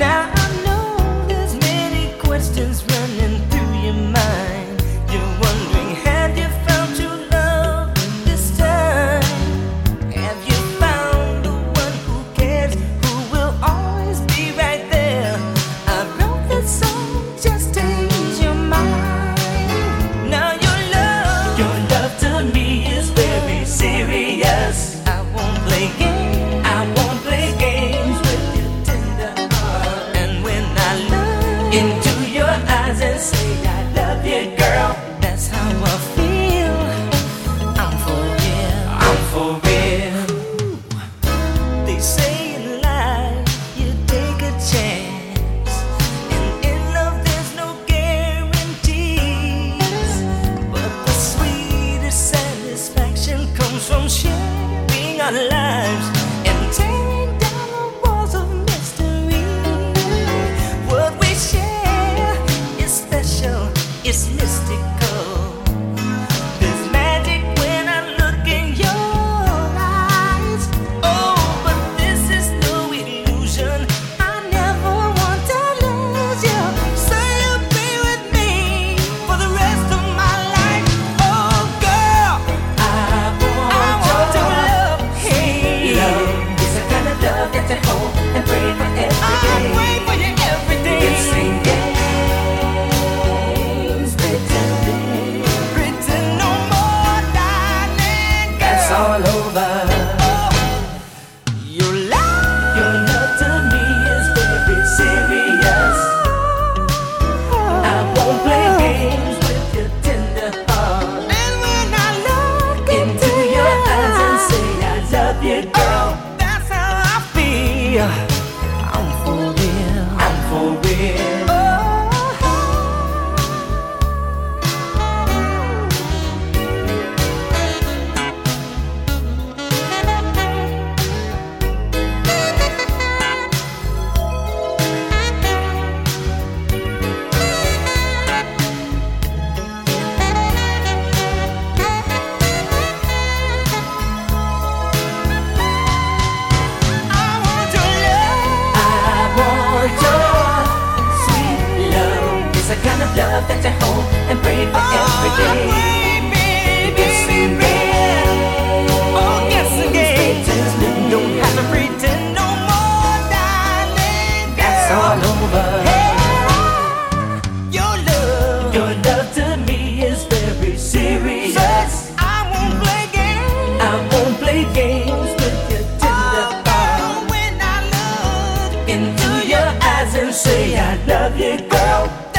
Now I know there's many questions running through your mind. You're wondering, have you found your love this time? Have you found the one who cares, who will always be right there? I wrote this song just to ease your mind. Now your love to me is very serious. I won't play games, I won't play games with your tender heart. And when I look into your eyes and say I love you, girl, that's how I feel. I'm for real, I'm for real. They say in life you take a chance, and in love there's no guarantees. But the sweetest satisfaction comes from sharing our lives and tearing down the walls of mystery. What we share is special, it's mystical. There's magic when I look in your eyes. Oh, but this is no illusion. I never want to lose you. So you'll be with me for the rest of my life. Oh, girl, I want to love. Hey, love is the kind of love that you hold and pray for every day. I pray for you every day. It's sing games, pretending, pretend no more, darling. That's all over. Your love to me is very serious. I won't play games with your tender heart. And when I look into your eyes and say I love you, girl, that's how I feel. I'm for real, I'm for real. I want your love. I want your sweet love. It's the kind of love that you hold and pray for every day. Yes, again. Oh, yes, again. Don't have to pretend no more, darling. That's all over. Your love to me is very serious. I won't play games. I won't play games with your tender heart. When I look into your eyes and say I love you, girl,